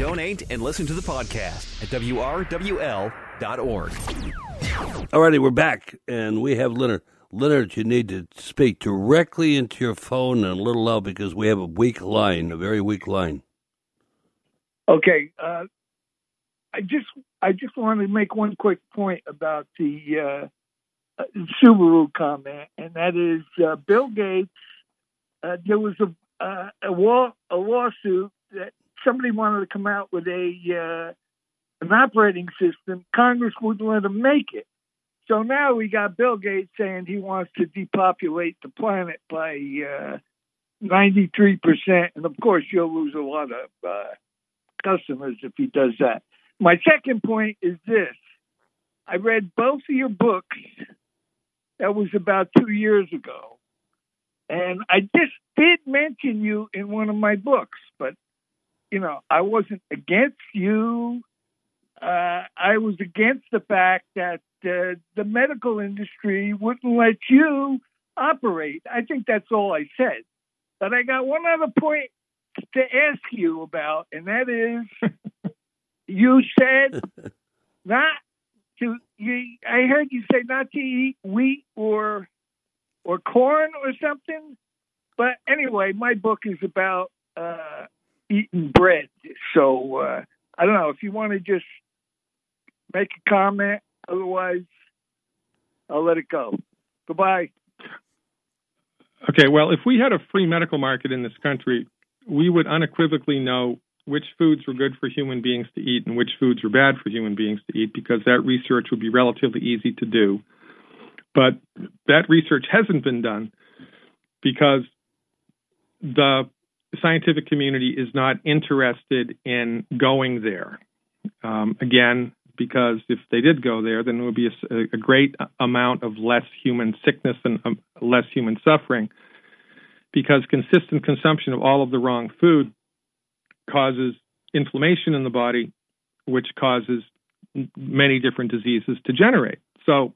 Donate and listen to the podcast at WRWL.org. All righty, we're back, and we have Leonard. Leonard, you need to speak directly into your phone and a little loud because we have a weak line, a very weak line. Okay. I just wanted to make one quick point about the Subaru comment, and that is Bill Gates. There was a lawsuit that somebody wanted to come out with an operating system. Congress wouldn't let him make it. So now we got Bill Gates saying he wants to depopulate the planet by 93%. And, of course, you'll lose a lot of customers if he does that. My second point is this. I read both of your books. That was about 2 years ago. And I just did mention you in one of my books. But, I wasn't against you. I was against the fact that the medical industry wouldn't let you operate. I think that's all I said. But I got one other point to ask you about, and that is, you said not to. I heard you say not to eat wheat or corn or something. But anyway, my book is about eating bread. So I don't know if you want to just make a comment. Otherwise, I'll let it go. Goodbye. Okay, well, if we had a free medical market in this country, we would unequivocally know which foods were good for human beings to eat and which foods were bad for human beings to eat, because that research would be relatively easy to do. But that research hasn't been done because the scientific community is not interested in going there. Again, because if they did go there, then it would be a great amount of less human sickness and less human suffering, because consistent consumption of all of the wrong food causes inflammation in the body, which causes many different diseases to generate. So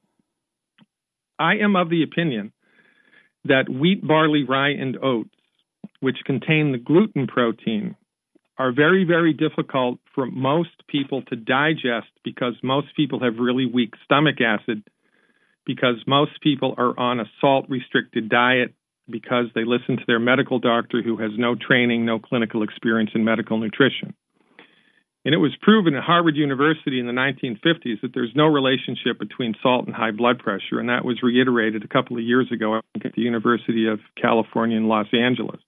I am of the opinion that wheat, barley, rye, and oats, which contain the gluten protein, are very, very difficult for most people to digest, because most people have really weak stomach acid, because most people are on a salt-restricted diet, because they listen to their medical doctor who has no training, no clinical experience in medical nutrition. And it was proven at Harvard University in the 1950s that there's no relationship between salt and high blood pressure, and that was reiterated a couple of years ago, I think, at the University of California in Los Angeles.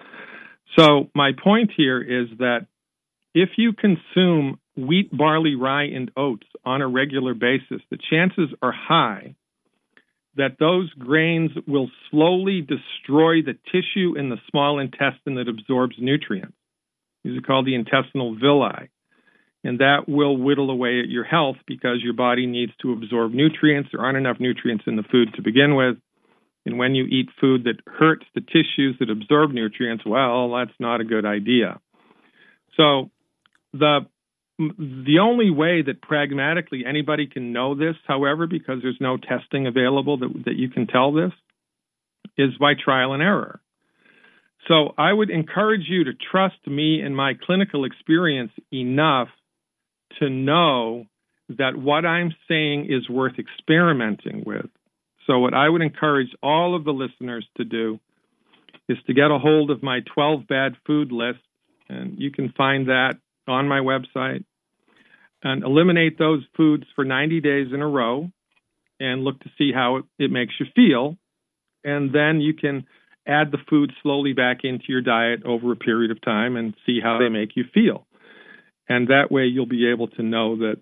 So my point here is that if you consume wheat, barley, rye, and oats on a regular basis, the chances are high that those grains will slowly destroy the tissue in the small intestine that absorbs nutrients. These are called the intestinal villi. And that will whittle away at your health, because your body needs to absorb nutrients. There aren't enough nutrients in the food to begin with. And when you eat food that hurts the tissues that absorb nutrients, well, that's not a good idea. So the only way that pragmatically anybody can know this, however, because there's no testing available that you can tell this, is by trial and error. So I would encourage you to trust me and my clinical experience enough to know that what I'm saying is worth experimenting with. So what I would encourage all of the listeners to do is to get a hold of my 12 bad food list, and you can find that on my website, and eliminate those foods for 90 days in a row and look to see how it makes you feel. And then you can add the food slowly back into your diet over a period of time and see how they make you feel. And that way you'll be able to know that.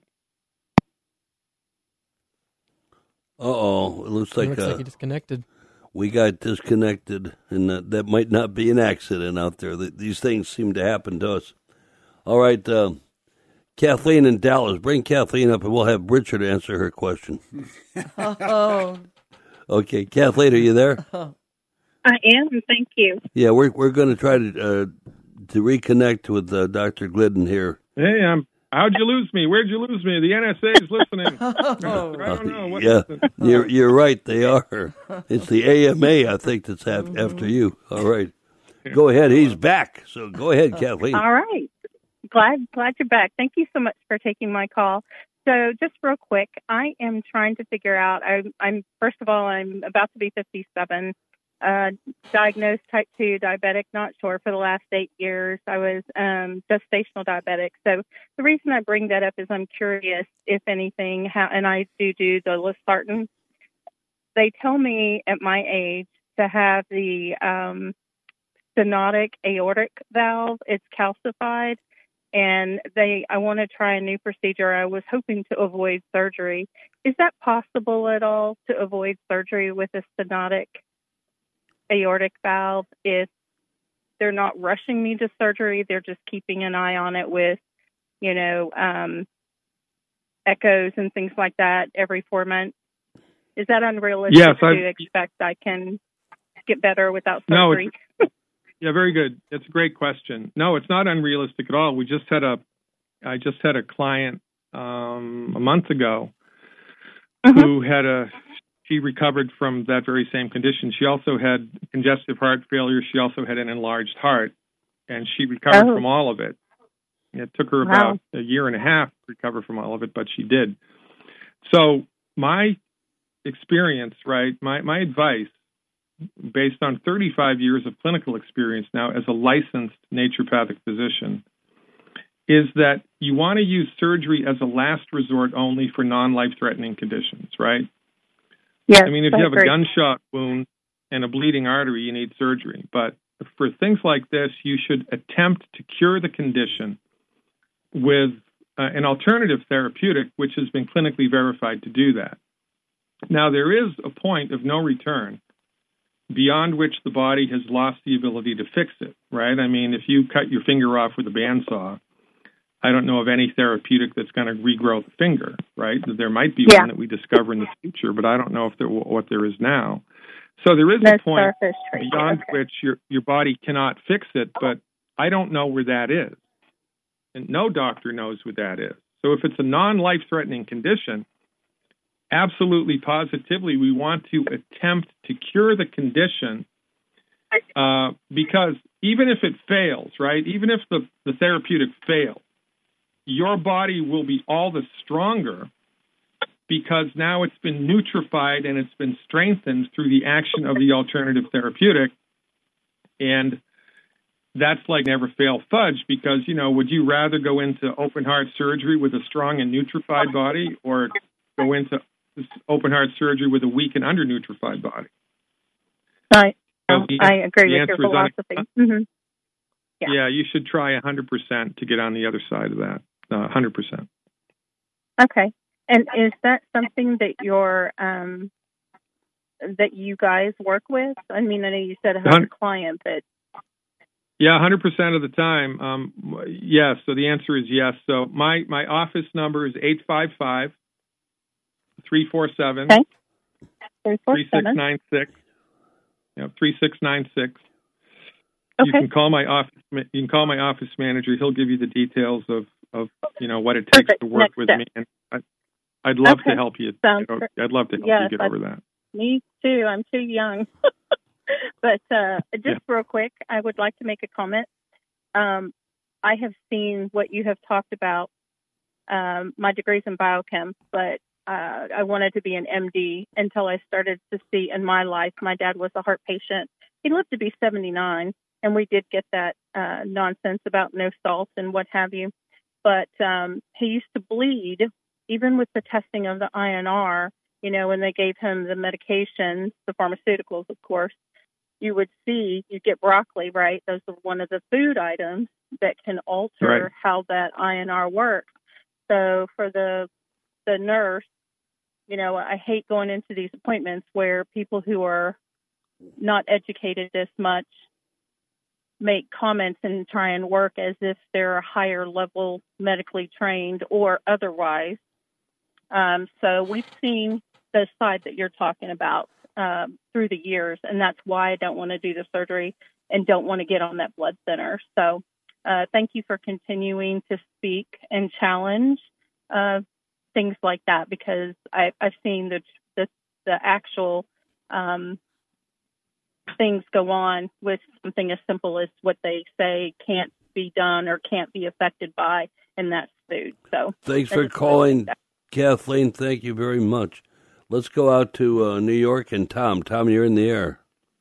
Uh-oh, it looks like he disconnected. We got disconnected, and that might not be an accident out there. These things seem to happen to us. All right, Kathleen in Dallas. Bring Kathleen up, and we'll have Richard answer her question. Oh. Okay, Kathleen, are you there? I am, thank you. Yeah, we're going to try to reconnect with Dr. Glidden here. Hey, how'd you lose me? Where'd you lose me? The NSA is listening. I don't know. What happened? You're right. They are. It's the AMA, I think, that's after you. All right. Go ahead. He's back. So go ahead, Kathleen. All right. Glad you're back. Thank you so much for taking my call. So just real quick, I am trying to figure out, I'm first of all, I'm about to be 57, diagnosed type 2 diabetic, not sure, for the last 8 years. I was gestational diabetic. So the reason I bring that up is I'm curious, if anything, how, and I do the losartan. They tell me at my age to have the stenotic aortic valve. It's calcified. And I want to try a new procedure. I was hoping to avoid surgery. Is that possible at all, to avoid surgery with a stenotic aortic valve? If they're not rushing me to surgery, they're just keeping an eye on it with, echoes and things like that every 4 months. Is that unrealistic to expect I can get better without surgery? No, yeah, very good. That's a great question. No, it's not unrealistic at all. I just had a client a month ago who she recovered from that very same condition. She also had congestive heart failure. She also had an enlarged heart, and she recovered from all of it. It took her about a year and a half to recover from all of it, but she did. So my experience, right, my advice, based on 35 years of clinical experience now as a licensed naturopathic physician, is that you want to use surgery as a last resort only for non-life-threatening conditions, right? Yes, I mean, if you have a gunshot wound and a bleeding artery, you need surgery. But for things like this, you should attempt to cure the condition with an alternative therapeutic, which has been clinically verified to do that. Now, there is a point of no return beyond which the body has lost the ability to fix it, right? I mean, if you cut your finger off with a bandsaw, I don't know of any therapeutic that's going to regrow the finger, right? There might be one that we discover in the future, but I don't know if what there is now. So there is a point beyond which your body cannot fix it, but I don't know where that is. And no doctor knows what that is. So if it's a non-life-threatening condition, absolutely, positively, we want to attempt to cure the condition because even if it fails, right, even if the therapeutic fails, your body will be all the stronger because now it's been nutrified and it's been strengthened through the action of the alternative therapeutic. And that's like never fail fudge because, would you rather go into open heart surgery with a strong and nutrified body or go into open heart surgery with a weak and under-nutrified body? Right. I agree with your philosophy. Yeah, you should try 100% to get on the other side of that. 100%. Okay. And is that something that that you guys work with? I mean, I know you said 100 client, but... Yeah, 100% of the time. Yes, so the answer is yes. So my office number is 855 347 3696. 3696. You can call my office. You can call my office manager. He'll give you the details of what it takes to work with me, and I'd love to help you. I'd love to help you get over that. Me too. I'm too young. But just real quick, I would like to make a comment. I have seen what you have talked about. My degree's in biochem, but I wanted to be an MD until I started to see in my life. My dad was a heart patient. He lived to be 79, and we did get that nonsense about no salt and what have you. But he used to bleed, even with the testing of the INR, when they gave him the medications, the pharmaceuticals, of course. You would see, you get broccoli, right? Those are one of the food items that can alter how that INR works. So for the nurse, I hate going into these appointments where people who are not educated this much make comments and try and work as if they're a higher level medically trained or otherwise. So we've seen the side that you're talking about through the years, and that's why I don't want to do the surgery and don't want to get on that blood thinner. So thank you for continuing to speak and challenge things like that, because I've seen the actual things go on with something as simple as what they say can't be done or can't be affected by, and that's food. So thanks for calling, Kathleen. Thank you very much. Let's go out to New York and Tom. Tom, you're in the air.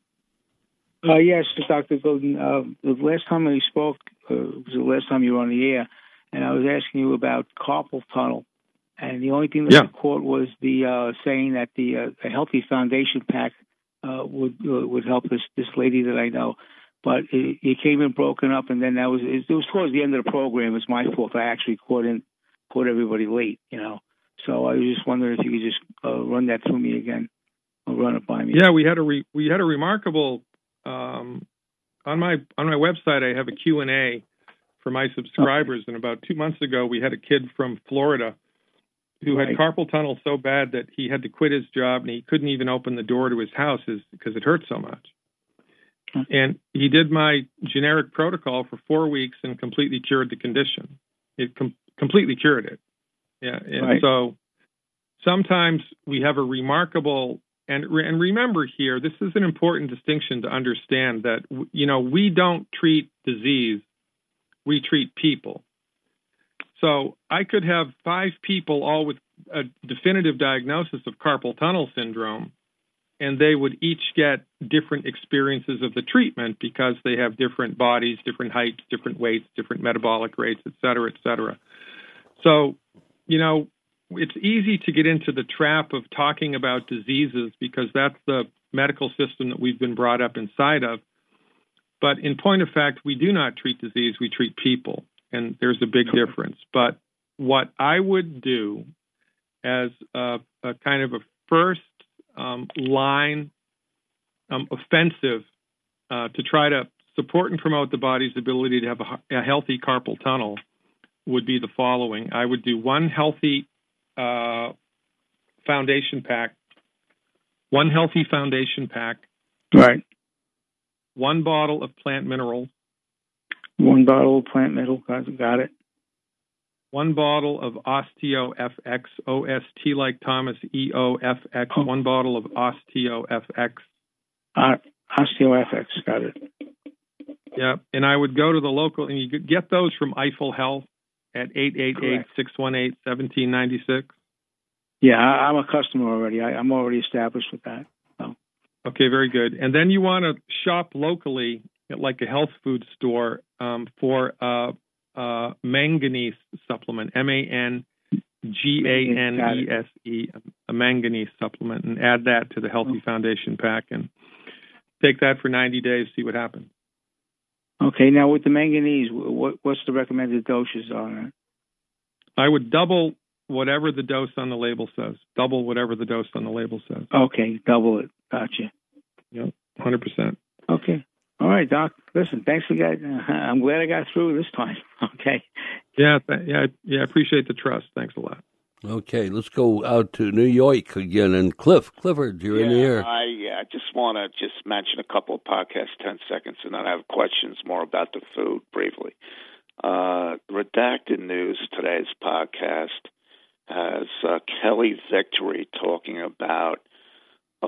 Yes, Dr. Golden. The last time we spoke was the last time you were on the air, and I was asking you about carpal tunnel. And the only thing that I caught was the saying that the Healthy Foundation Pack would help this lady that I know. But it came in broken up, and then it was towards the end of the program. It's my fault. I actually caught everybody late, So I was just wondering if you could just run that through me again, or run it by me. Yeah, we had a remarkable on my website. I have a Q&A for my subscribers, and about 2 months ago, we had a kid from Florida who had carpal tunnel so bad that he had to quit his job, and he couldn't even open the door to his house because it hurt so much. And he did my generic protocol for 4 weeks and completely cured the condition. It completely cured it. Yeah, and so sometimes we have a remarkable, and remember here, this is an important distinction to understand that, we don't treat disease, we treat people. So I could have 5 people all with a definitive diagnosis of carpal tunnel syndrome, and they would each get different experiences of the treatment because they have different bodies, different heights, different weights, different metabolic rates, et cetera, et cetera. So, it's easy to get into the trap of talking about diseases because that's the medical system that we've been brought up inside of. But in point of fact, we do not treat disease, we treat people. And there's a big difference. But what I would do as a kind of a first line offensive to try to support and promote the body's ability to have a healthy carpal tunnel would be the following. I would do one healthy foundation pack. Right. 1 bottle of plant minerals. 1 bottle of plant mineral, got it. 1 bottle of OsteoFX, O-S-T like Thomas, E-O-F-X, 1 bottle of OsteoFX. OsteoFX, got it. Yeah, and I would go to the local, and you could get those from Eiffel Health at 888-618-1796. Yeah, I'm a customer already. I'm already established with that. So. Okay, very good. And then you want to shop locally at like a health food store for manganese supplement, M-A-N-G-A-N-E-S-E, a manganese supplement, and add that to the Healthy Foundation Pack and take that for 90 days, see what happens. Okay, now with the manganese, what's the recommended doses on it? I would double whatever the dose on the label says. Double whatever the dose on the label says. Okay, double it. Gotcha. Yep, 100%. Okay. All right, Doc. Listen, thanks for that. I'm glad I got through this time. Okay. Yeah. I appreciate the trust. Thanks a lot. Okay, let's go out to New York again. And Clifford, you're in the air. I just want to mention a couple of podcasts, 10 seconds, and then I have questions more about the food briefly. Redacted News, today's podcast, has Kelly Victory talking about a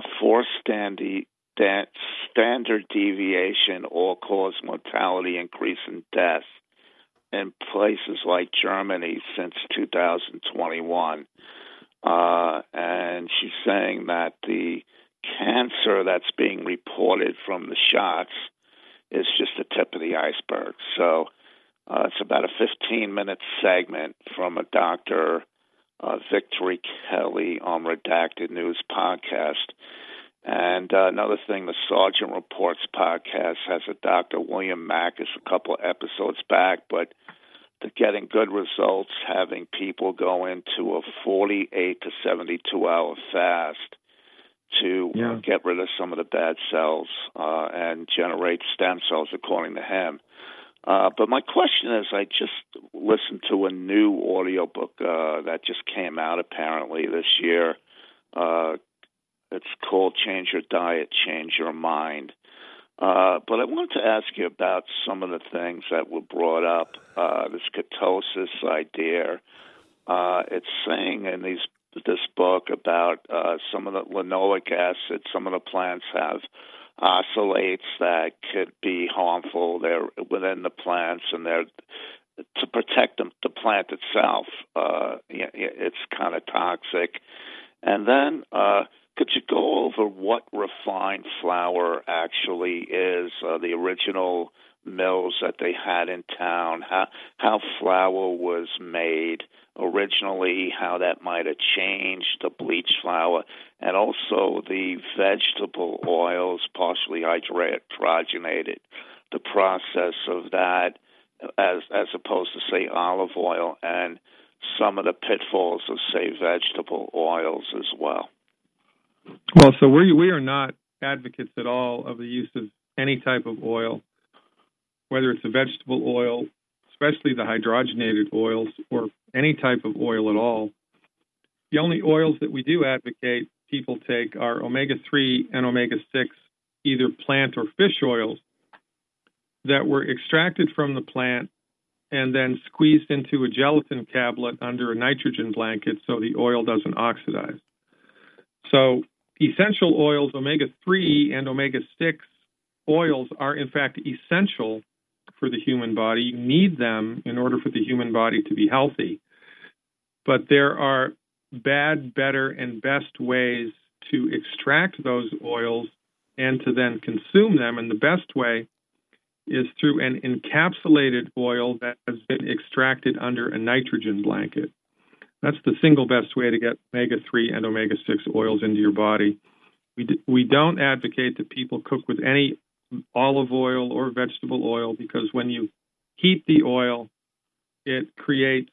4-standard deviation all-cause mortality increase in death in places like Germany since 2021. And she's saying that the cancer that's being reported from the shots is just the tip of the iceberg. So it's about a 15-minute segment from a Dr. Victory Kelly on Redacted News podcast. And another thing, the Sergeant Reports podcast has a Dr. William Mackus a couple of episodes back, but they're getting good results having people go into a 48 to 72-hour fast to get rid of some of the bad cells and generate stem cells, according to him. But my question is, I just listened to a new audiobook that just came out apparently this year. It's called Change Your Diet, Change Your Mind. But I wanted to ask you about some of the things that were brought up, this ketosis idea. It's saying in this book about some of the linoleic acid, some of the plants have oxalates that could be harmful. They're within the plants, and they're to protect the plant itself. It's kind of toxic. And then, could you go over what refined flour actually is? The original mills that they had in town, how flour was made originally, how that might have changed the bleached flour, and also the vegetable oils, partially hydrogenated, the process of that, as opposed to, say, olive oil, and some of the pitfalls of, say, vegetable oils as well. Well, so we are not advocates at all of the use of any type of oil, whether it's a vegetable oil, especially the hydrogenated oils, or any type of oil at all. The only oils that we do advocate people take are omega-3 and omega-6, either plant or fish oils, that were extracted from the plant and then squeezed into a gelatin tablet under a nitrogen blanket so the oil doesn't oxidize. So essential oils, omega-3 and omega-6 oils, are in fact essential for the human body. You need them in order for the human body to be healthy. But there are bad, better, and best ways to extract those oils and to then consume them. And the best way is through an encapsulated oil that has been extracted under a nitrogen blanket. That's the single best way to get omega-3 and omega-6 oils into your body. We don't advocate that people cook with any olive oil or vegetable oil, because when you heat the oil, it creates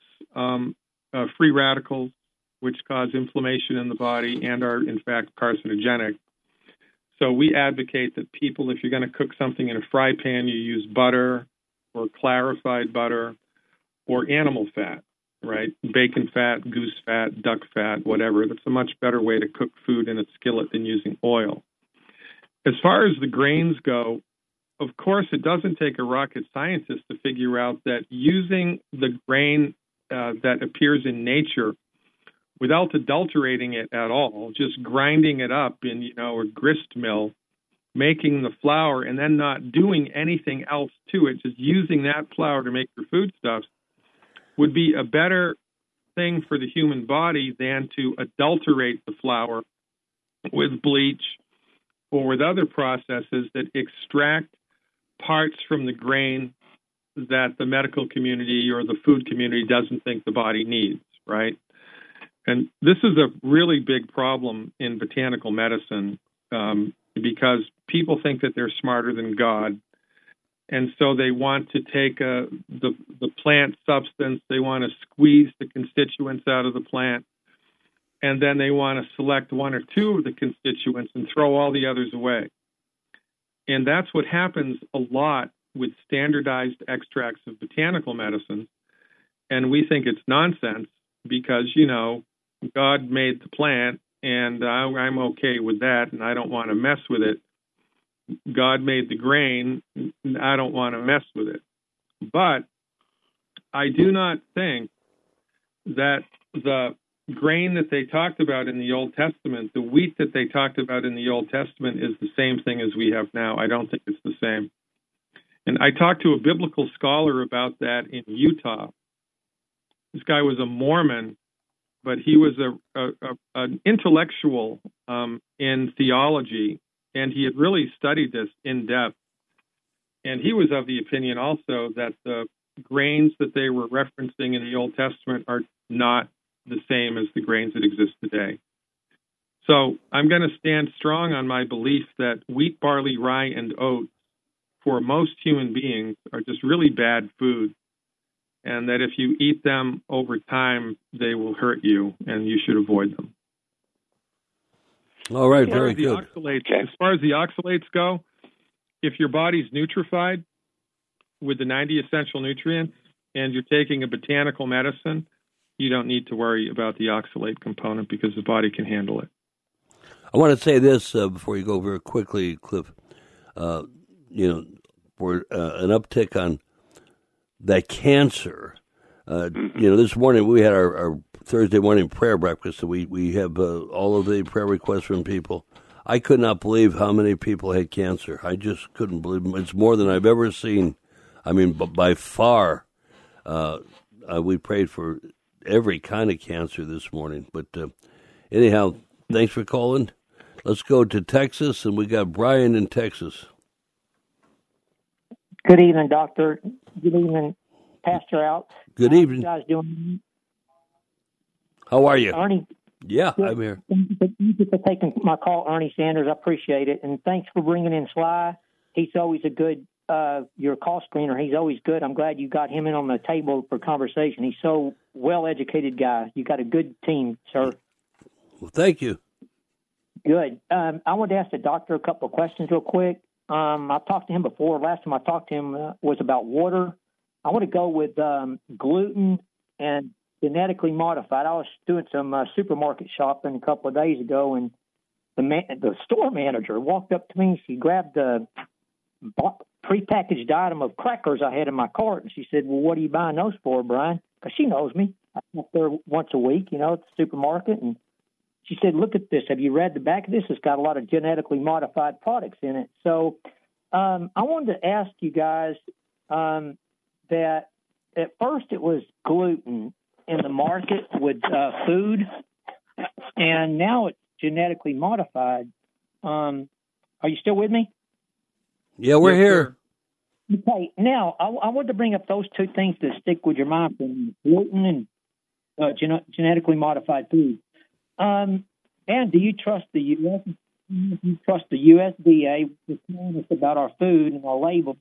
free radicals, which cause inflammation in the body and are, in fact, carcinogenic. So we advocate that people, if you're going to cook something in a fry pan, you use butter or clarified butter or animal fat, right? Bacon fat, goose fat, duck fat, whatever. That's a much better way to cook food in a skillet than using oil. As far as the grains go, of course, it doesn't take a rocket scientist to figure out that using the grain that appears in nature without adulterating it at all, just grinding it up in, a grist mill, making the flour, and then not doing anything else to it, just using that flour to make your foodstuffs, would be a better thing for the human body than to adulterate the flour with bleach or with other processes that extract parts from the grain that the medical community or the food community doesn't think the body needs, right? And this is a really big problem in botanical medicine because people think that they're smarter than God. And so they want to take the plant substance, they want to squeeze the constituents out of the plant, and then they want to select one or two of the constituents and throw all the others away. And that's what happens a lot with standardized extracts of botanical medicines. And we think it's nonsense because, God made the plant, and I'm okay with that, and I don't want to mess with it. God made the grain, and I don't want to mess with it. But I do not think that the grain that they talked about in the Old Testament, the wheat that they talked about in the Old Testament, is the same thing as we have now. I don't think it's the same. And I talked to a biblical scholar about that in Utah. This guy was a Mormon, but he was an intellectual in theology, and he had really studied this in depth. And he was of the opinion also that the grains that they were referencing in the Old Testament are not the same as the grains that exist today. So I'm going to stand strong on my belief that wheat, barley, rye, and oats for most human beings are just really bad food, and that if you eat them over time, they will hurt you, and you should avoid them. All right, very good. As far as the oxalates go, if your body's nutrified with the 90 essential nutrients and you're taking a botanical medicine, you don't need to worry about the oxalate component because the body can handle it. I want to say this before you go very quickly, Cliff. For an uptick on that cancer. This morning we had our Thursday morning prayer breakfast, so we have all of the prayer requests from people. I could not believe how many people had cancer. I just couldn't believe it. It's more than I've ever seen. I mean, by far, we prayed for every kind of cancer this morning. But anyhow, thanks for calling. Let's go to Texas, and we got Brian in Texas. Good evening, Doctor. Good evening, Pastor Out. Good evening. How are you guys doing? How are you? Ernie. Yeah, I'm here. Thank you for taking my call, Ernie Sanders. I appreciate it. And thanks for bringing in Sly. He's always a good, your call screener. He's always good. I'm glad you got him in on the table for conversation. He's so well-educated guy. You got a good team, sir. Well, thank you. Good. I wanted to ask the doctor a couple of questions real quick. I've talked to him before. Last time I talked to him was about water. I want to go with gluten and genetically modified. I was doing some supermarket shopping a couple of days ago, and the store manager walked up to me. She grabbed the prepackaged item of crackers I had in my cart, and she said, "Well, what are you buying those for, Brian?" Because she knows me. I go there once a week, at the supermarket, and she said, "Look at this. Have you read the back of this? It's got a lot of genetically modified products in it." So I wanted to ask you guys that at first it was gluten in the market with food, and now it's genetically modified. Are you still with me? Yeah, we're here. Okay, now I wanted to bring up those two things to stick with your mind: gluten and genetically modified food. And do you trust the U.S.? Do you trust the USDA to tell us about our food and our label?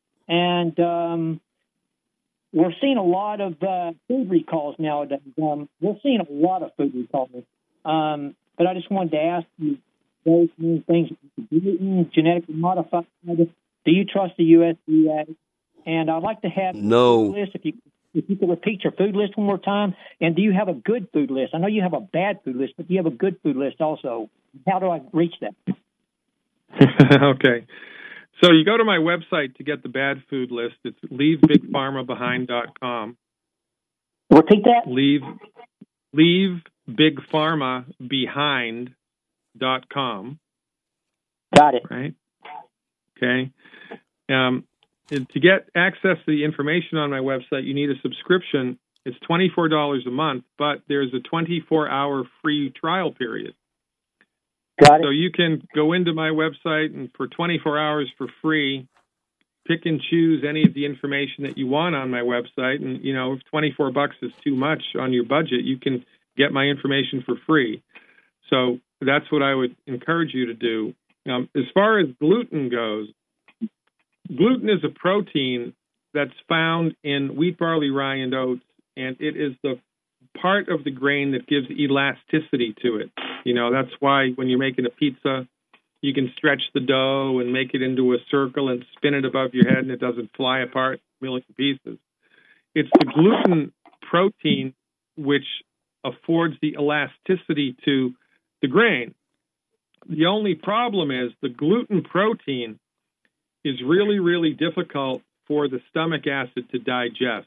And we're seeing a lot of food recalls nowadays. We're seeing a lot of food recalls. But I just wanted to ask you those things: gluten, genetically modified. Do you trust the USDA? And I'd like to have no. a list if you could repeat your food list one more time. And do you have a good food list? I know you have a bad food list, but do you have a good food list also? How do I reach that? Okay. So you go to my website to get the bad food list. It's leavebigpharmabehind.com. Repeat that? leavebigpharmabehind.com. Got it. Right? Okay. To get access to the information on my website, you need a subscription. It's $24 a month, but there's a 24-hour free trial period. Got it. So you can go into my website and for 24 hours for free, pick and choose any of the information that you want on my website. And, if $24 is too much on your budget, you can get my information for free. So that's what I would encourage you to do. As far as gluten goes, gluten is a protein that's found in wheat, barley, rye, and oats, and it is the part of the grain that gives elasticity to it. That's why when you're making a pizza, you can stretch the dough and make it into a circle and spin it above your head, and it doesn't fly apart in a million pieces. It's the gluten protein which affords the elasticity to the grain. The only problem is the gluten protein is really, really difficult for the stomach acid to digest.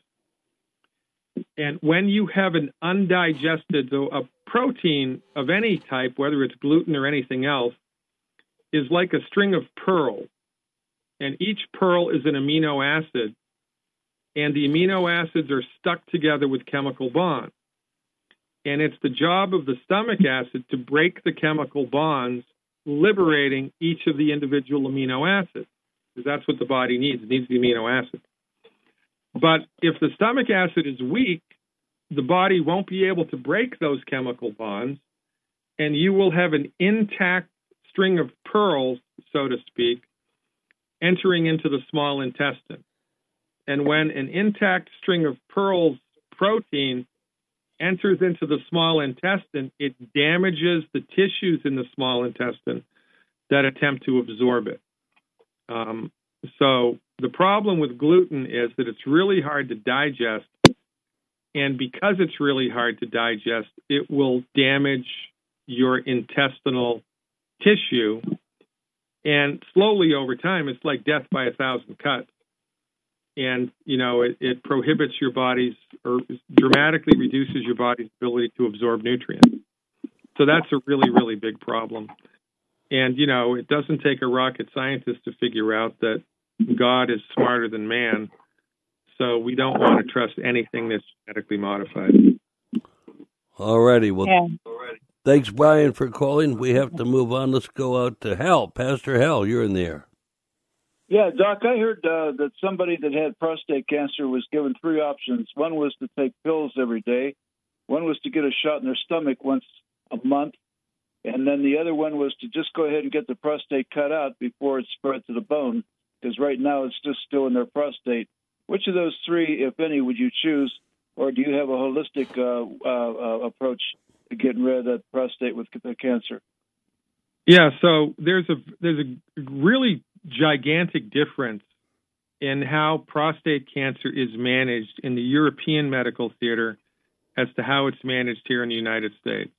And when you have an undigested, so a protein of any type, whether it's gluten or anything else, is like a string of pearls. And each pearl is an amino acid. And the amino acids are stuck together with chemical bonds. And it's the job of the stomach acid to break the chemical bonds, liberating each of the individual amino acids. Because that's what the body needs. It needs the amino acid. But if the stomach acid is weak, the body won't be able to break those chemical bonds, and you will have an intact string of pearls, so to speak, entering into the small intestine. And when an intact string of pearls protein enters into the small intestine, it damages the tissues in the small intestine that attempt to absorb it. So the problem with gluten is that it's really hard to digest, and because it's really hard to digest, it will damage your intestinal tissue, and slowly over time, it's like death by 1,000 cuts. And, it prohibits your body's, or dramatically reduces your body's ability to absorb nutrients. So that's a really, really big problem. And, it doesn't take a rocket scientist to figure out that God is smarter than man. So we don't want to trust anything that's genetically modified. All righty. Well, thanks, Brian, for calling. We have to move on. Let's go out to Hal. Pastor Hal, you're in there. Yeah, Doc, I heard that somebody that had prostate cancer was given 3 options. One was to take pills every day. One was to get a shot in their stomach once a month. And then the other one was to just go ahead and get the prostate cut out before it's spread to the bone, because right now it's just still in their prostate. Which of those 3, if any, would you choose? Or do you have a holistic approach to getting rid of that prostate with the cancer? Yeah, so there's a really gigantic difference in how prostate cancer is managed in the European medical theater as to how it's managed here in the United States.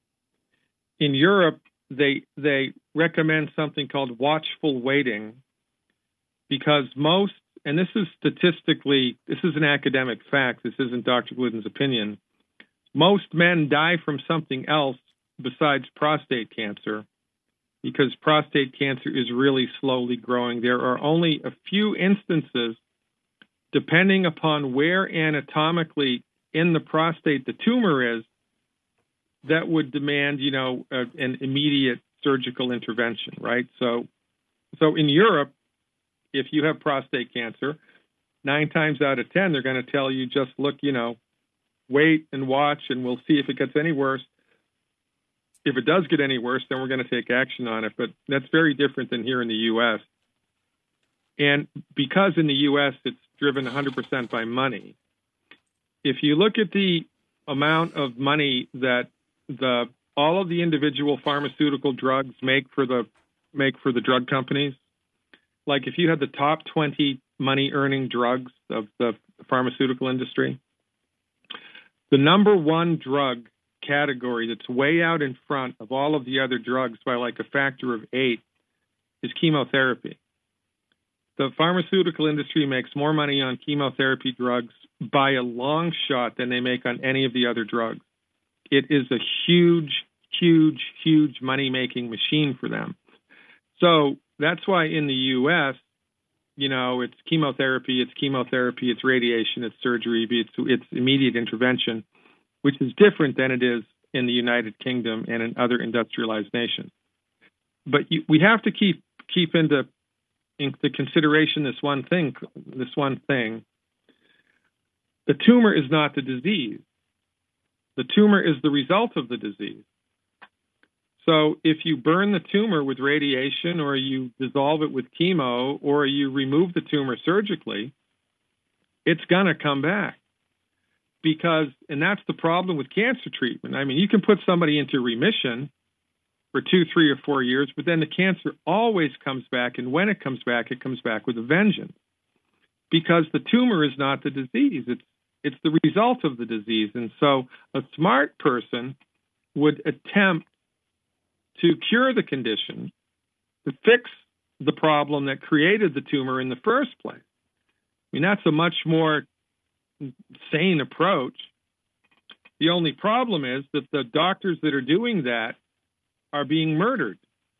In Europe, they recommend something called watchful waiting, because most, and this is statistically, this is an academic fact, this isn't Dr. Glidden's opinion, most men die from something else besides prostate cancer, because prostate cancer is really slowly growing. There are only a few instances, depending upon where anatomically in the prostate the tumor is, that would demand, an immediate surgical intervention, right? So in Europe, if you have prostate cancer, 9 times out of 10, they're going to tell you, just look, wait and watch, and we'll see if it gets any worse. If it does get any worse, then we're going to take action on it. But that's very different than here in the U.S. And because in the U.S. it's driven 100% by money, if you look at the amount of money that all of the individual pharmaceutical drugs make for the drug companies, like if you had the top 20 money-earning drugs of the pharmaceutical industry, the number 1 drug category that's way out in front of all of the other drugs by like a factor of 8 is chemotherapy. The pharmaceutical industry makes more money on chemotherapy drugs by a long shot than they make on any of the other drugs. It is a huge, huge, huge money-making machine for them. So that's why in the U.S., it's chemotherapy, it's radiation, it's surgery, it's immediate intervention, which is different than it is in the United Kingdom and in other industrialized nations. But we have to keep into consideration this one thing. The tumor is not the disease. The tumor is the result of the disease. So if you burn the tumor with radiation, or you dissolve it with chemo, or you remove the tumor surgically, it's going to come back. And that's the problem with cancer treatment. I mean, you can put somebody into remission for 2, 3, or 4 years, but then the cancer always comes back, and when it comes back with a vengeance. Because the tumor is not the disease. It's the result of the disease. And so a smart person would attempt to cure the condition, to fix the problem that created the tumor in the first place. I mean, that's a much more sane approach. The only problem is that the doctors that are doing that are being murdered.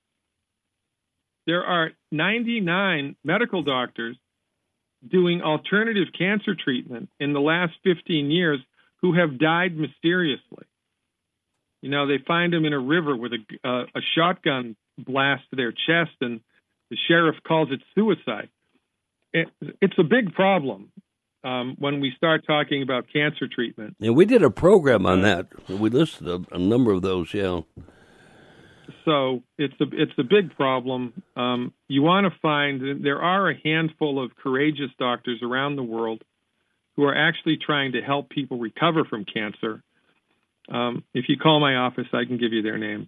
There are 99 medical doctors doing alternative cancer treatment in the last 15 years who have died mysteriously. They find them in a river with a shotgun blast to their chest, and the sheriff calls it suicide. It's a big problem when we start talking about cancer treatment. Yeah, we did a program on that. We listed a number of those, yeah. So it's a big problem. You want to find, there are a handful of courageous doctors around the world who are actually trying to help people recover from cancer. If you call my office, I can give you their names.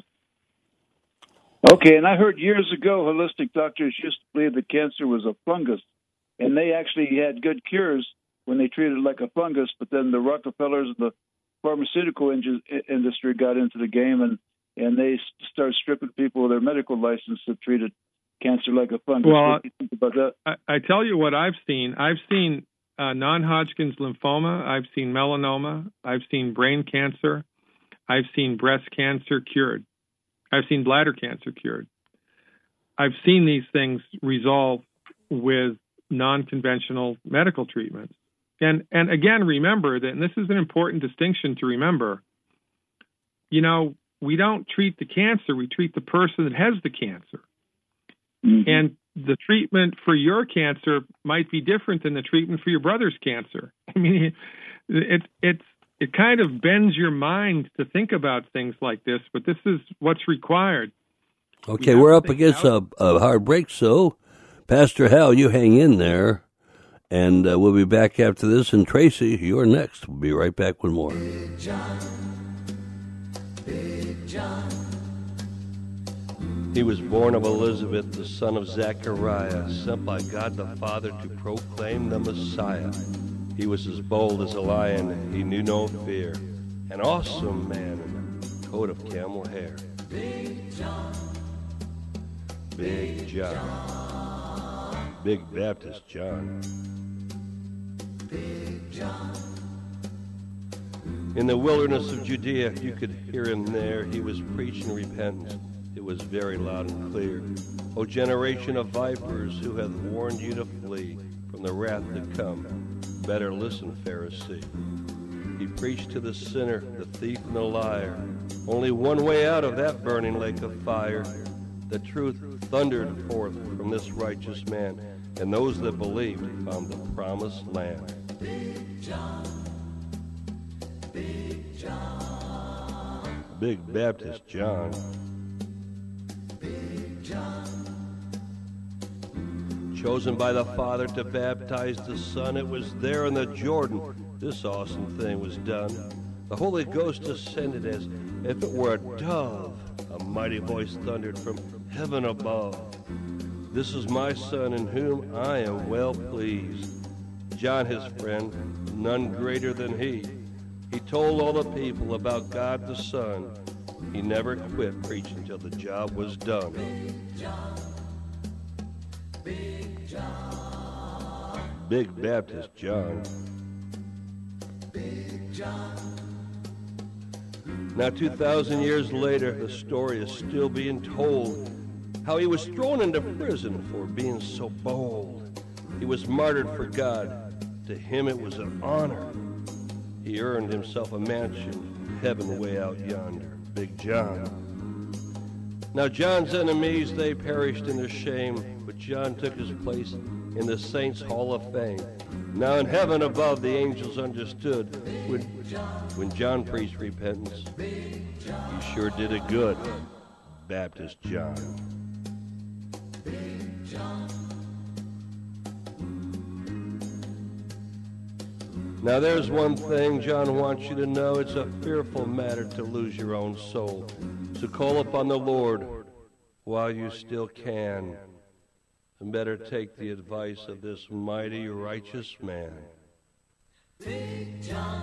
Okay, and I heard years ago holistic doctors used to believe that cancer was a fungus, and they actually had good cures when they treated it like a fungus, but then the Rockefellers and the pharmaceutical industry got into the game, and they started stripping people of their medical license that treated cancer like a fungus. Well, what do you think about that? I tell you what I've seen. I've seen non-Hodgkin's lymphoma. I've seen melanoma. I've seen brain cancer. I've seen breast cancer cured. I've seen bladder cancer cured. I've seen these things resolve with non-conventional medical treatments. And again, remember that, and this is an important distinction to remember, you know, we don't treat the cancer, we treat the person that has the cancer. Mm-hmm. And the treatment for your cancer might be different than the treatment for your brother's cancer. I mean, it kind of bends your mind to think about things like this, but this is what's required. Okay, we're up against a hard break, so Pastor Hal, you hang in there, and we'll be back after this. And Tracy, you're next. We'll be right back with more. Big John, Big John. He was born of Elizabeth, the son of Zechariah, sent by God the Father to proclaim the Messiah. He was as bold as a lion, he knew no fear, an awesome man in a coat of camel hair. Big John, Big John, Big Baptist John. Big John. In the wilderness of Judea, you could hear him there. He was preaching repentance. It was very loud and clear. O generation of vipers, who hath warned you to flee from the wrath to come, better listen, Pharisee. He preached to the sinner, the thief, and the liar. Only one way out of that burning lake of fire. The truth thundered forth from this righteous man, and those that believed found the promised land. Big John, Big John, Big Baptist John. Big John. Chosen by the Father to baptize the Son, it was there in the Jordan this awesome thing was done. The Holy Ghost descended as if it were a dove. A mighty voice thundered from heaven above. This is my Son in whom I am well pleased. John, his friend, none greater than he. He told all the people about God the Son. He never quit preaching till the job was done. Big John, Big John, Big Baptist John. Big John. Now 2,000 years later, the story is still being told. How he was thrown into prison for being so bold. He was martyred for God. To him it was an honor. He earned himself a mansion, heaven way out yonder. Big John. Now John's enemies, they perished in their shame, but John took his place in the Saints' Hall of Fame. Now in heaven above, the angels understood when John preached repentance. He sure did it good, Baptist John. Big John. Now there's one thing John wants you to know. It's a fearful matter to lose your own soul. So call upon the Lord while you still can. And better take the advice of this mighty righteous man. Big John,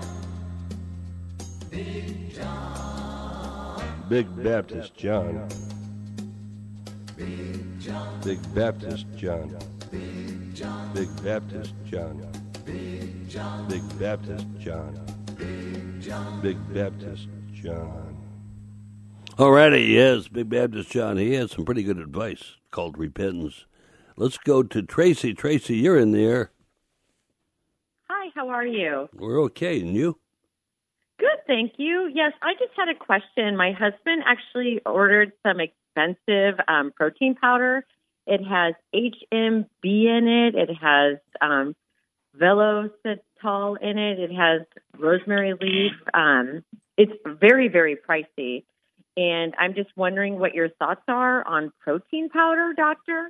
Big John, Big Baptist John. Big John, Big Baptist John. Big John, Big Baptist John. Big John, Big Baptist John. Big John, Big Baptist John. Alrighty, yes, Big Baptist John. He has some pretty good advice called repentance. Let's go to Tracy. Tracy, you're in the air. Hi, how are you? We're okay, and you? Good, thank you. Yes, I just had a question. My husband actually ordered some expensive protein powder. It has HMB in it. It has Velocitol in it. It has rosemary leaf. It's very, very pricey. And I'm just wondering what your thoughts are on protein powder, doctor?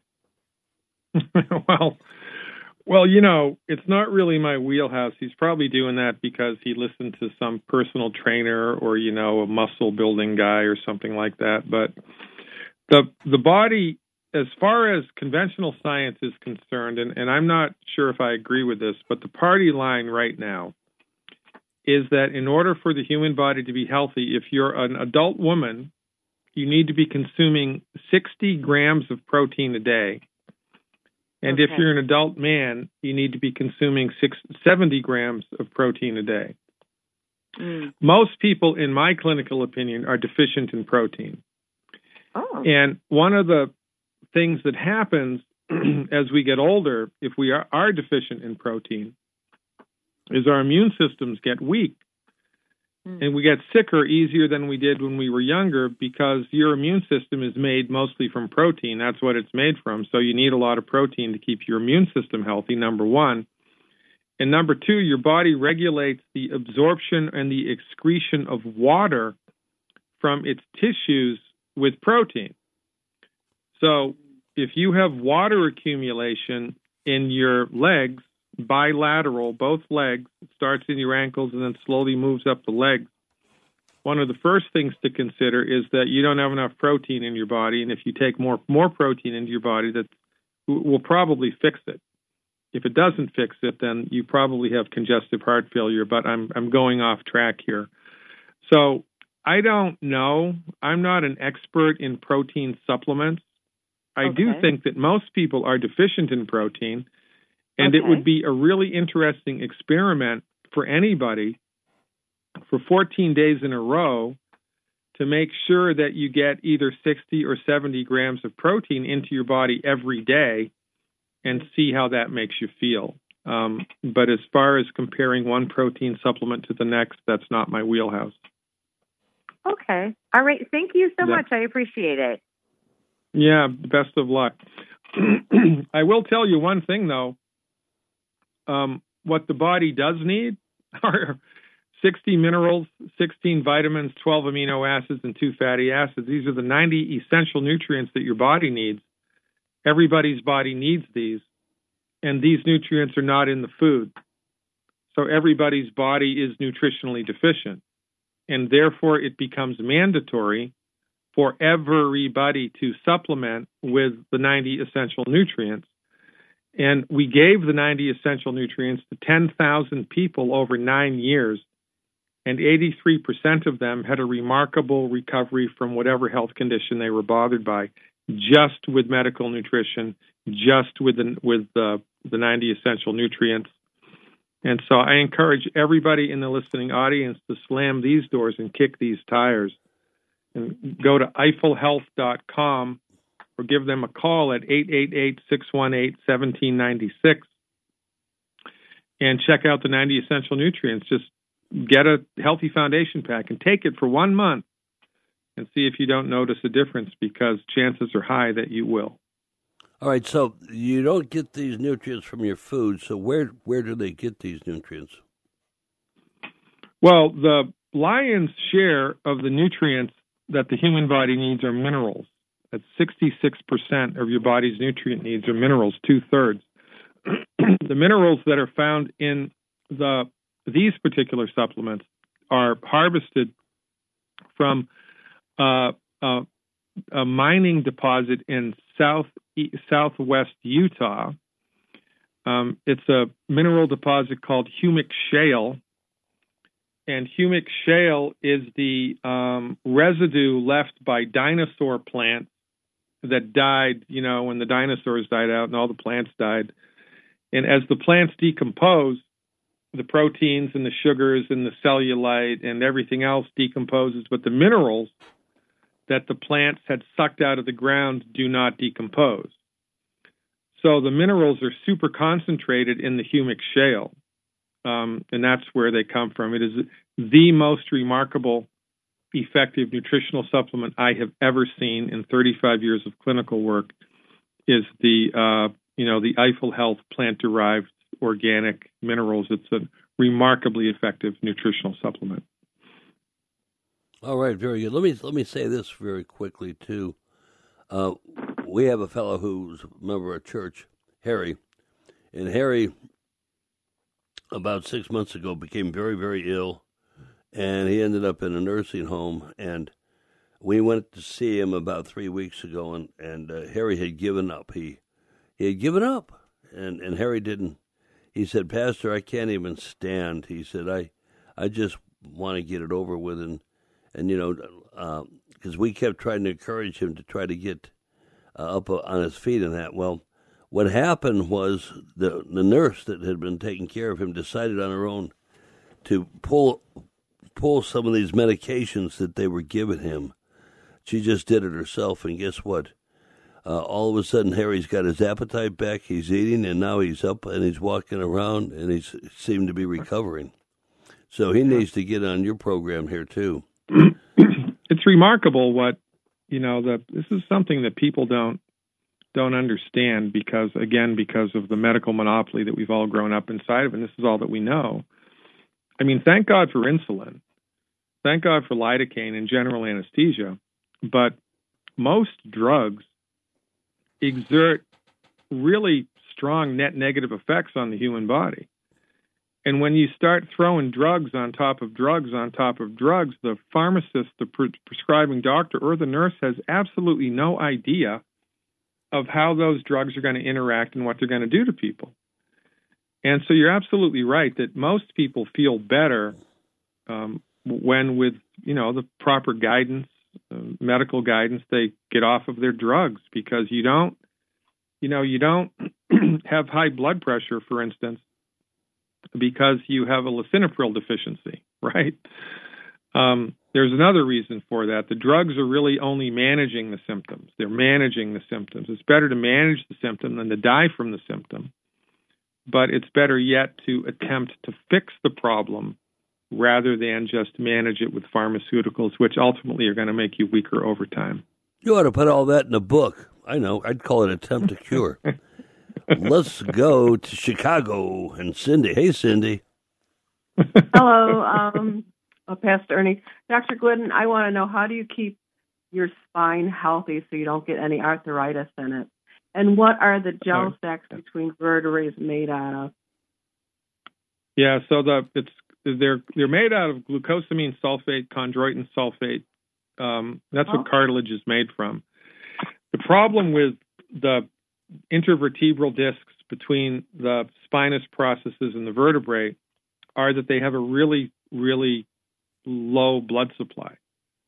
Well, you know, it's not really my wheelhouse. He's probably doing that because he listened to some personal trainer or, you know, a muscle building guy or something like that. But the body, as far as conventional science is concerned, and I'm not sure if I agree with this, but the party line right now is that in order for the human body to be healthy, if you're an adult woman, you need to be consuming 60 grams of protein a day. And if you're an adult man, you need to be consuming 70 grams of protein a day. Most people, in my clinical opinion, are deficient in protein. And one of the things that happens as we get older, if we are deficient in protein, is our immune systems get weak. And we get sicker easier than we did when we were younger because your immune system is made mostly from protein. That's what it's made from. So you need a lot of protein to keep your immune system healthy, number one. And number two, your body regulates the absorption and the excretion of water from its tissues with protein. So if you have water accumulation in your legs, bilateral, both legs, it starts in your ankles and then slowly moves up the legs, one of the first things to consider is that you don't have enough protein in your body, and if you take more protein into your body, that will probably fix it. If it doesn't fix it, then you probably have congestive heart failure, but I'm going off track here. So I don't know. I'm not an expert in protein supplements. I do think that most people are deficient in protein, and it would be a really interesting experiment for anybody for 14 days in a row to make sure that you get either 60 or 70 grams of protein into your body every day and see how that makes you feel. But as far as comparing one protein supplement to the next, that's not my wheelhouse. Okay. All right. Thank you so much. I appreciate it. Yeah, best of luck. I will tell you one thing, though. What the body does need are 60 minerals, 16 vitamins, 12 amino acids, and 2 fatty acids. These are the 90 essential nutrients that your body needs. Everybody's body needs these, and these nutrients are not in the food. So everybody's body is nutritionally deficient, and therefore it becomes mandatory for everybody to supplement with the 90 essential nutrients. And we gave the 90 essential nutrients to 10,000 people over 9 years, and 83% of them had a remarkable recovery from whatever health condition they were bothered by, just with medical nutrition, just with the 90 essential nutrients. And so I encourage everybody in the listening audience to slam these doors and kick these tires. And go to EiffelHealth.com or give them a call at 888-618-1796 and check out the 90 essential nutrients. Just get a Healthy Foundation pack and take it for 1 month and see if you don't notice a difference, because chances are high that you will. All right, so you don't get these nutrients from your food, so where do they get these nutrients? Well, the lion's share of the nutrients that the human body needs are minerals. That's 66% of your body's nutrient needs are minerals, 2/3. The minerals that are found in these particular supplements are harvested from a mining deposit in southwest Utah. It's a mineral deposit called humic shale. And humic shale is the residue left by dinosaur plants that died, when the dinosaurs died out and all the plants died. And as the plants decompose, the proteins and the sugars and the cellulite and everything else decomposes, but the minerals that the plants had sucked out of the ground do not decompose. So the minerals are super concentrated in the humic shale. And that's where they come from. It is the most remarkable, effective nutritional supplement I have ever seen in 35 years of clinical work. Is the Eiffel Health plant-derived organic minerals. It's a remarkably effective nutritional supplement. All right, very good. Let me say this very quickly too. We have a fellow who's a member of church, Harry, and Harry, about 6 months ago, became very, very ill, and he ended up in a nursing home. And we went to see him about 3 weeks ago, and Harry had given up. He had given up, and Harry didn't. He said, "Pastor, I can't even stand." He said, I just want to get it over with, and because we kept trying to encourage him to try to get up on his feet and that. Well, what happened was the nurse that had been taking care of him decided on her own to pull some of these medications that they were giving him. She just did it herself, and guess what? All of a sudden, Harry's got his appetite back. He's eating, and now he's up and he's walking around, and he seemed to be recovering. So he needs to get on your program here too. It's remarkable what this is something that people don't understand because of the medical monopoly that we've all grown up inside of, and this is all that we know. I mean, thank God for insulin. Thank God for lidocaine and general anesthesia. But most drugs exert really strong net negative effects on the human body. And when you start throwing drugs on top of drugs on top of drugs, the pharmacist, the prescribing doctor, or the nurse has absolutely no idea of how those drugs are going to interact and what they're going to do to people. And so you're absolutely right that most people feel better when with, the proper guidance, medical guidance, they get off of their drugs because you don't have high blood pressure, for instance, because you have a lisinopril deficiency, right? There's another reason for that. The drugs are really only managing the symptoms. They're managing the symptoms. It's better to manage the symptom than to die from the symptom. But it's better yet to attempt to fix the problem rather than just manage it with pharmaceuticals, which ultimately are going to make you weaker over time. You ought to put all that in a book. I know. I'd call it Attempt to Cure. Let's go to Chicago and Cindy. Hey, Cindy. Hello, Pastor Ernie. Dr. Glidden, I want to know, how do you keep your spine healthy so you don't get any arthritis in it? And what are the gel sacks between vertebrae made out of? Yeah, so they're made out of glucosamine sulfate, chondroitin sulfate. That's what cartilage is made from. The problem with the intervertebral discs between the spinous processes and the vertebrae are that they have a really, really low blood supply.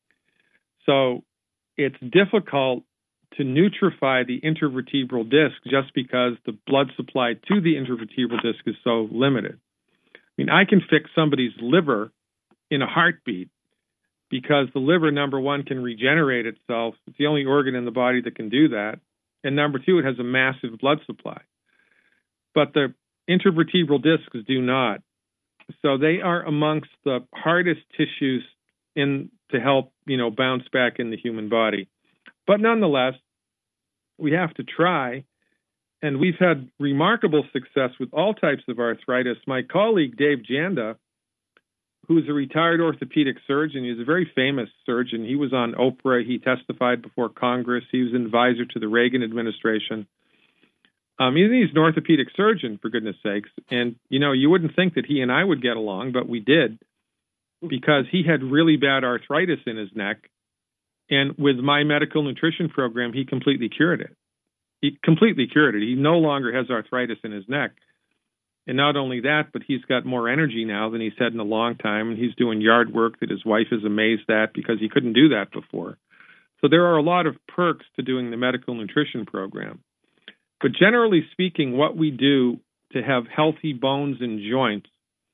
So it's difficult to nutrify the intervertebral disc just because the blood supply to the intervertebral disc is so limited. I mean, I can fix somebody's liver in a heartbeat because the liver, number one, can regenerate itself. It's the only organ in the body that can do that. And number two, it has a massive blood supply. But the intervertebral discs do not. So they are amongst the hardest tissues to help, bounce back in the human body. But nonetheless, we have to try. And we've had remarkable success with all types of arthritis. My colleague, Dave Janda, who's a retired orthopedic surgeon, he's a very famous surgeon. He was on Oprah. He testified before Congress. He was an advisor to the Reagan administration. He's an orthopedic surgeon, for goodness sakes. And, you wouldn't think that he and I would get along, but we did, because he had really bad arthritis in his neck. And with my medical nutrition program, he completely cured it. He completely cured it. He no longer has arthritis in his neck. And not only that, but he's got more energy now than he's had in a long time. And he's doing yard work that his wife is amazed at because he couldn't do that before. So there are a lot of perks to doing the medical nutrition program. But generally speaking, what we do to have healthy bones and joints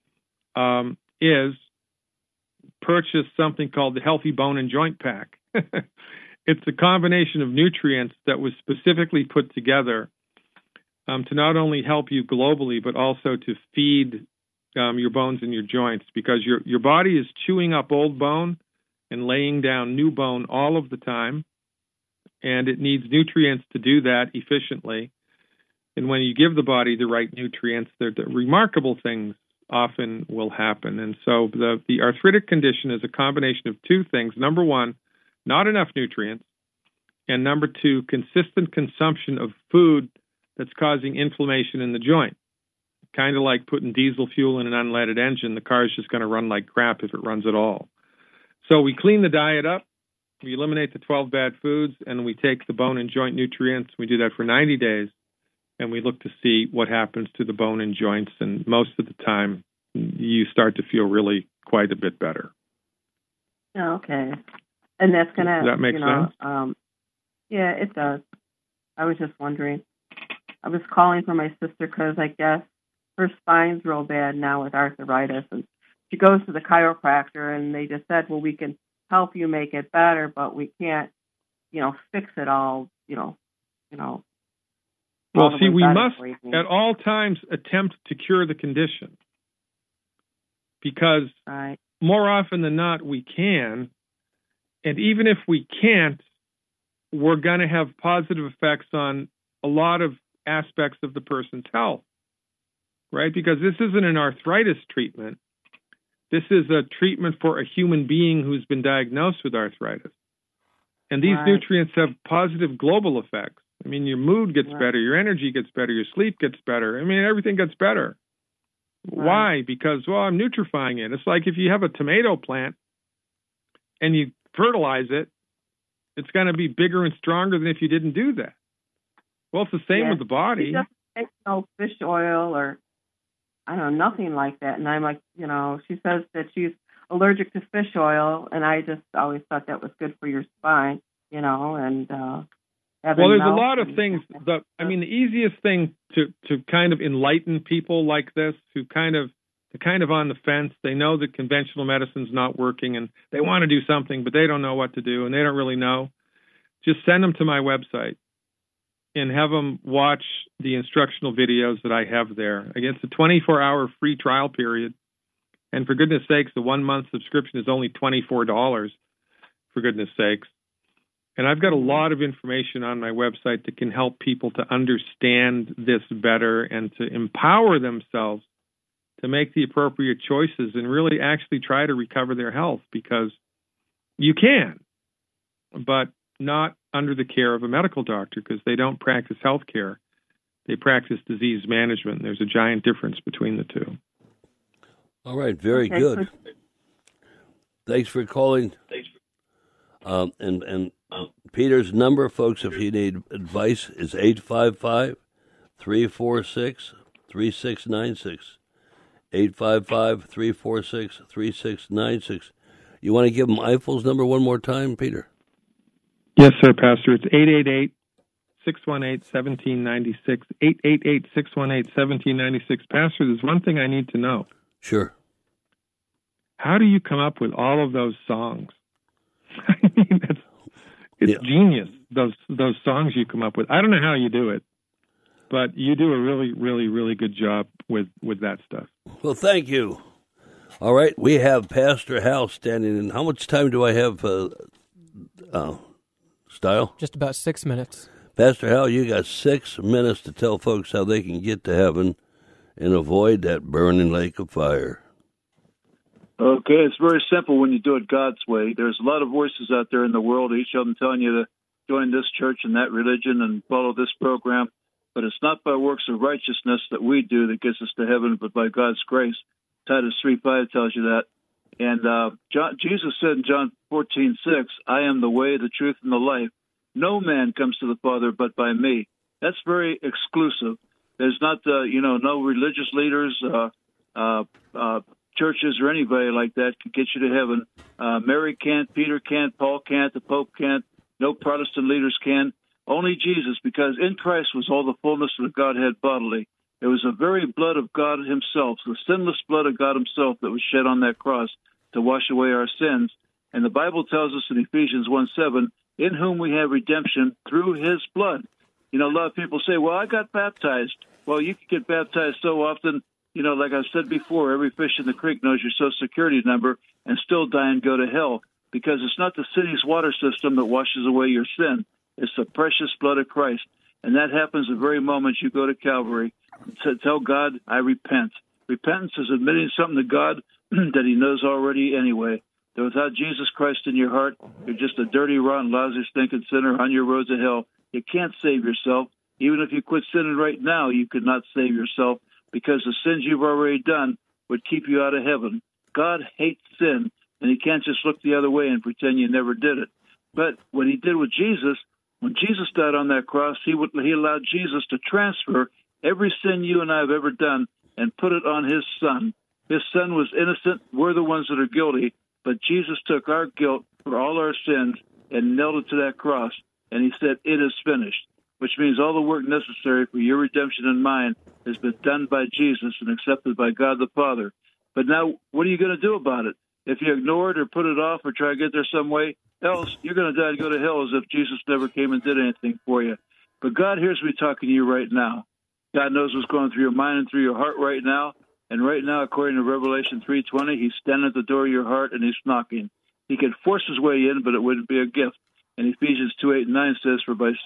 is purchase something called the Healthy Bone and Joint Pack. It's a combination of nutrients that was specifically put together to not only help you globally, but also to feed your bones and your joints, because your body is chewing up old bone and laying down new bone all of the time, and it needs nutrients to do that efficiently. And when you give the body the right nutrients, the remarkable things often will happen. And so the arthritic condition is a combination of two things. Number one, not enough nutrients, and number two, consistent consumption of food that's causing inflammation in the joint. Kind of like putting diesel fuel in an unleaded engine. The car is just going to run like crap if it runs at all. So we clean the diet up, we eliminate the 12 bad foods, and we take the bone and joint nutrients. We do that for 90 days, and we look to see what happens to the bone and joints. And most of the time, you start to feel really quite a bit better. Okay. And that's going to... Does that make sense? Yeah, it does. I was just wondering. I was calling for my sister because I guess her spine's real bad now with arthritis. And she goes to the chiropractor, and they just said, well, we can help you make it better, but we can't, fix it all, All Well, the see, ways we I've must avoided me. at all times attempt to cure the condition, because Right. more often than not we can, and even if we can't, we're going to have positive effects on a lot of aspects of the person's health, right? Because this isn't an arthritis treatment. This is a treatment for a human being who's been diagnosed with arthritis. And these Right. nutrients have positive global effects. I mean, your mood gets Right. better, your energy gets better, your sleep gets better. I mean, everything gets better. Right. Why? Because, well, I'm nutrifying it. It's like if you have a tomato plant and you fertilize it, it's going to be bigger and stronger than if you didn't do that. Well, it's the same Yes. with the body. She doesn't take no fish oil or, I don't know, nothing like that. And I'm like, she says that she's allergic to fish oil, and I just always thought that was good for your spine, and Well, there's a lot of things. The easiest thing to kind of enlighten people like this who they're kind of on the fence. They know that conventional medicine's not working, and they want to do something, but they don't know what to do, and they don't really know. Just send them to my website and have them watch the instructional videos that I have there. Again, it's a 24-hour free trial period. And for goodness sakes, the 1-month subscription is only $24, for goodness sakes. And I've got a lot of information on my website that can help people to understand this better and to empower themselves to make the appropriate choices and really actually try to recover their health, because you can, but not under the care of a medical doctor, because they don't practice health care. They practice disease management. There's a giant difference between the two. All right, very good. Thanks for calling. And Peter's number, folks, if you need advice, is 855-346-3696. 855-346-3696. You want to give him Eiffel's number one more time, Peter? Yes, sir, Pastor. It's 888-618-1796. 888-618-1796. Pastor, there's one thing I need to know. Sure. How do you come up with all of those songs? I mean, it's genius, those songs you come up with. I don't know how you do it, but you do a really, really, really good job with that stuff. Well, thank you. All right, we have Pastor Hal standing in. How much time do I have, Style? Just about 6 minutes. Pastor Hal, you got 6 minutes to tell folks how they can get to heaven and avoid that burning lake of fire. Okay, it's very simple when you do it God's way. There's a lot of voices out there in the world, each of them telling you to join this church and that religion and follow this program. But it's not by works of righteousness that we do that gets us to heaven, but by God's grace. Titus 3:5 tells you that. And Jesus said in John 14:6, I am the way, the truth, and the life. No man comes to the Father but by me. That's very exclusive. There's not, no religious leaders, churches or anybody like that can get you to heaven. Mary can't, Peter can't, Paul can't, the Pope can't, no Protestant leaders can. Only Jesus, because in Christ was all the fullness of the Godhead bodily. It was the very blood of God himself, the sinless blood of God himself that was shed on that cross to wash away our sins. And the Bible tells us in Ephesians 1:7, in whom we have redemption through his blood. A lot of people say, well, I got baptized. Well, you can get baptized so often, like I said before, every fish in the creek knows your Social Security number and still die and go to hell, because it's not the city's water system that washes away your sin. It's the precious blood of Christ. And that happens the very moment you go to Calvary to tell God, I repent. Repentance is admitting something to God that he knows already anyway. That without Jesus Christ in your heart, you're just a dirty, rotten, lousy, stinking sinner on your road to hell. You can't save yourself. Even if you quit sinning right now, you could not save yourself, because the sins you've already done would keep you out of heaven. God hates sin, and he can't just look the other way and pretend you never did it. But what he did with Jesus, when Jesus died on that cross, he allowed Jesus to transfer every sin you and I have ever done and put it on his son. His son was innocent. We're the ones that are guilty. But Jesus took our guilt for all our sins and nailed it to that cross. And he said, it is finished, which means all the work necessary for your redemption and mine has been done by Jesus and accepted by God the Father. But now, what are you going to do about it? If you ignore it or put it off or try to get there some way else, you're going to die and go to hell as if Jesus never came and did anything for you. But God hears me talking to you right now. God knows what's going through your mind and through your heart right now. And right now, according to Revelation 3:20, he's standing at the door of your heart and he's knocking. He could force his way in, but it wouldn't be a gift. And Ephesians 2:8-9 says,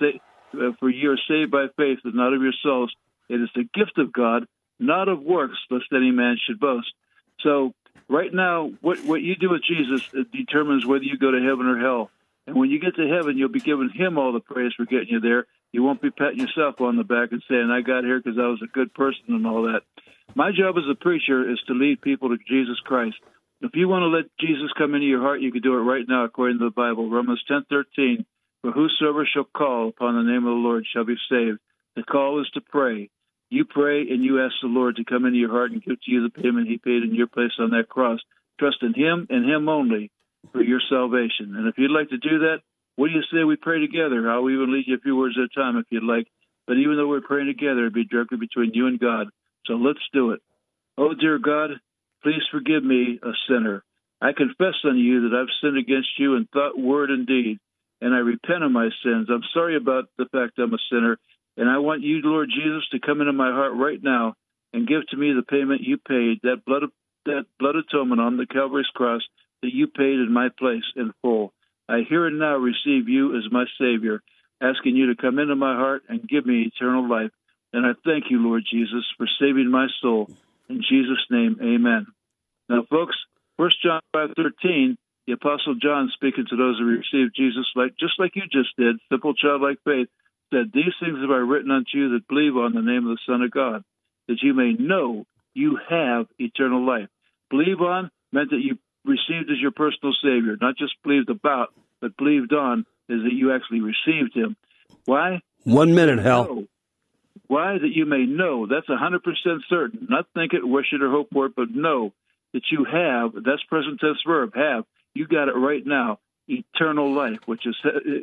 for you are saved by faith, and not of yourselves. It is the gift of God, not of works, lest any man should boast. So right now, what you do with Jesus determines whether you go to heaven or hell. And when you get to heaven, you'll be giving him all the praise for getting you there. You won't be patting yourself on the back and saying, I got here because I was a good person and all that. My job as a preacher is to lead people to Jesus Christ. If you want to let Jesus come into your heart, you can do it right now according to the Bible. Romans 10:13, for whosoever shall call upon the name of the Lord shall be saved. The call is to pray. You pray and you ask the Lord to come into your heart and give to you the payment he paid in your place on that cross. Trust in him and him only for your salvation. And if you'd like to do that, what do you say we pray together? I'll even lead you a few words at a time if you'd like. But even though we're praying together, it'd be directly between you and God. So let's do it. Oh, dear God, please forgive me, a sinner. I confess unto you that I've sinned against you in thought, word, and deed, and I repent of my sins. I'm sorry about the fact I'm a sinner, and I want you, Lord Jesus, to come into my heart right now and give to me the payment you paid, that blood atonement on the Calvary's cross that you paid in my place in full. I here and now receive you as my Savior, asking you to come into my heart and give me eternal life. And I thank you, Lord Jesus, for saving my soul. In Jesus' name, amen. Now, folks, 1 John 5:13, the Apostle John, speaking to those who received Jesus, just like you just did, simple childlike faith, said, these things have I written unto you that believe on the name of the Son of God, that you may know you have eternal life. Believe on meant that you received as your personal Savior, not just believed about, but believed on is that you actually received him. Why? 1 minute, Hal. No. Why? That you may know. That's 100% certain. Not think it, wish it, or hope for it, but know that you have, that's present tense verb, have. You got it right now, eternal life, which is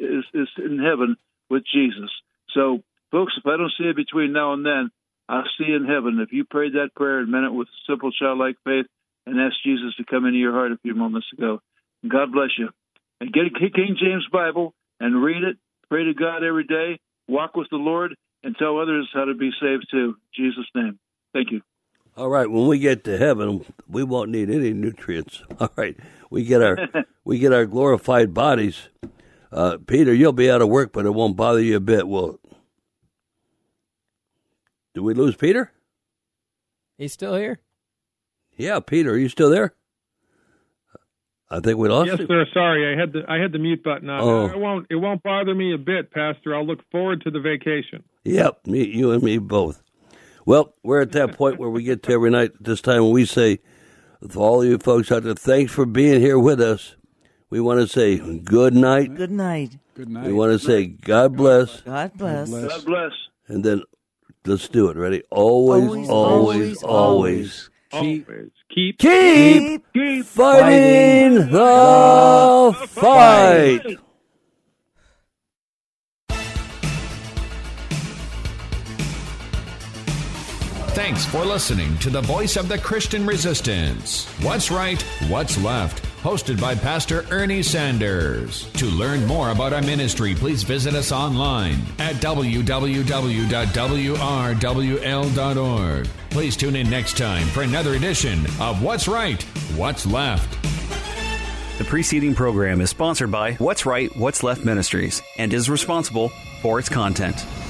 in heaven with Jesus. So, folks, if I don't see it between now and then, I'll see you in heaven. If you prayed that prayer and meant it with simple childlike faith and asked Jesus to come into your heart a few moments ago, God bless you. And get a King James Bible and read it. Pray to God every day. Walk with the Lord. And tell others how to be saved too. In Jesus' name. Thank you. All right. When we get to heaven, we won't need any nutrients. All right. We get our glorified bodies. Peter, you'll be out of work, but it won't bother you a bit. Well, did we lose Peter? He's still here. Yeah, Peter, are you still there? I think we lost Yes, him. sir. Sorry, I had the mute button on. Oh. It won't bother me a bit, Pastor. I'll look forward to the vacation. Yep, you and me both. Well, we're at that point where we get to every night this time when we say, to all of you folks out there, thanks for being here with us. We want to say good night. Good night. Good night. We want to say God bless. God bless. God bless. And then let's do it. Ready? Always, always. Keep fighting the fight. Thanks for listening to the Voice of the Christian Resistance. What's Right, What's Left? Hosted by Pastor Ernie Sanders. To learn more about our ministry, please visit us online at www.wrwl.org. Please tune in next time for another edition of What's Right, What's Left. The preceding program is sponsored by What's Right, What's Left Ministries and is responsible for its content.